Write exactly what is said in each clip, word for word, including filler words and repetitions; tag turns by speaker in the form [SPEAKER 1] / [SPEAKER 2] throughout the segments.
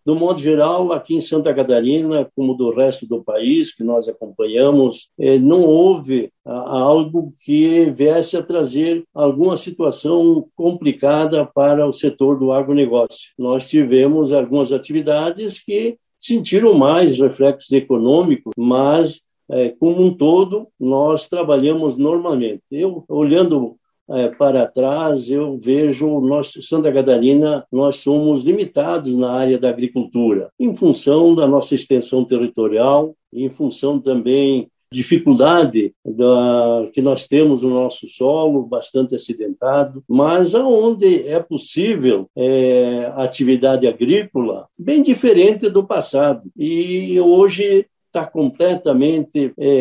[SPEAKER 1] do modo geral, aqui em Santa Catarina, como do resto do país que nós acompanhamos, não houve algo que viesse a trazer alguma situação complicada para o setor do agronegócio. Nós tivemos algumas atividades que sentiram mais reflexos econômicos, mas, como um todo, nós trabalhamos normalmente. Eu, olhando É, para trás, eu vejo, nós, Santa Catarina, nós somos limitados na área da agricultura, em função da nossa extensão territorial, em função também da dificuldade da, que nós temos no nosso solo, bastante acidentado, mas onde é possível é, atividade agrícola, bem diferente do passado. E hoje está completamente é,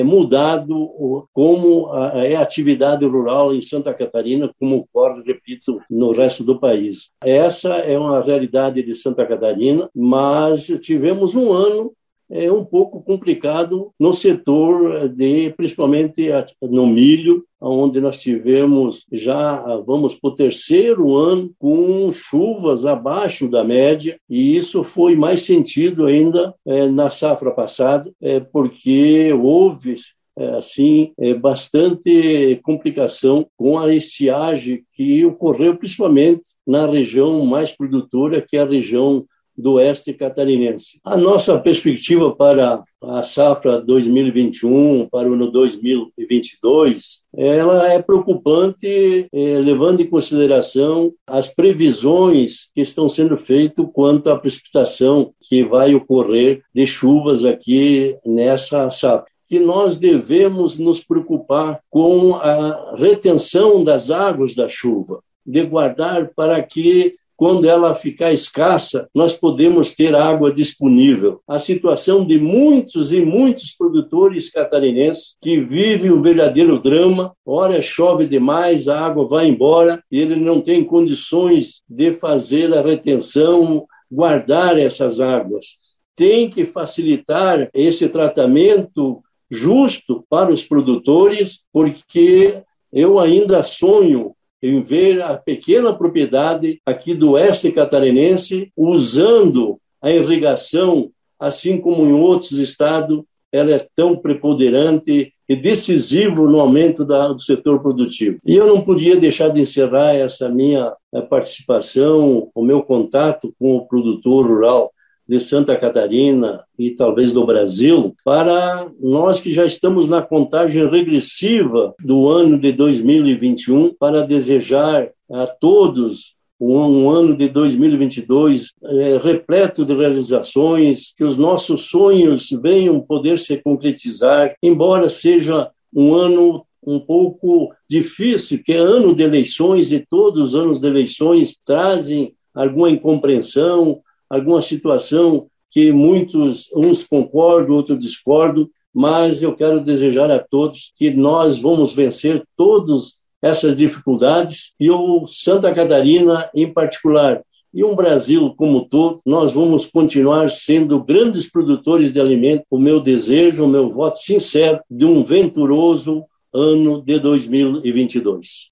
[SPEAKER 1] mudado como a, é a atividade rural em Santa Catarina, como ocorre, repito, no resto do país. Essa é uma realidade de Santa Catarina, mas tivemos um ano é, um pouco complicado no setor, de, principalmente no milho, onde nós tivemos já, vamos para o terceiro ano, com chuvas abaixo da média, e isso foi mais sentido ainda é, na safra passada, é, porque houve é, assim, é, bastante complicação com a estiagem que ocorreu principalmente na região mais produtora, que é a região do oeste catarinense. A nossa perspectiva para a safra dois mil e vinte e um, para o ano dois mil e vinte e dois, ela é preocupante, eh, levando em consideração as previsões que estão sendo feitas quanto à precipitação que vai ocorrer de chuvas aqui nessa safra. Que nós devemos nos preocupar com a retenção das águas da chuva, de guardar para que quando ela ficar escassa, nós podemos ter água disponível. A situação de muitos e muitos produtores catarinenses que vivem um verdadeiro drama, ora chove demais, a água vai embora, e ele não tem condições de fazer a retenção, guardar essas águas. Tem que facilitar esse tratamento justo para os produtores, porque eu ainda sonho em ver a pequena propriedade aqui do oeste catarinense usando a irrigação, assim como em outros estados, ela é tão preponderante e decisivo no aumento da, do setor produtivo. E eu não podia deixar de encerrar essa minha participação, o meu contato com o produtor rural de Santa Catarina e talvez do Brasil, para nós que já estamos na contagem regressiva do ano de dois mil e vinte e um, para desejar a todos um, um ano de dois mil e vinte e dois é, repleto de realizações, que os nossos sonhos venham poder se concretizar, embora seja um ano um pouco difícil, que é ano de eleições, e todos os anos de eleições trazem alguma incompreensão, alguma situação que muitos, uns concordam, outros discordam, mas eu quero desejar a todos que nós vamos vencer todas essas dificuldades, e o Santa Catarina em particular, e um Brasil como um todo, nós vamos continuar sendo grandes produtores de alimento. O meu desejo, o meu voto sincero de um venturoso ano de dois mil e vinte e dois.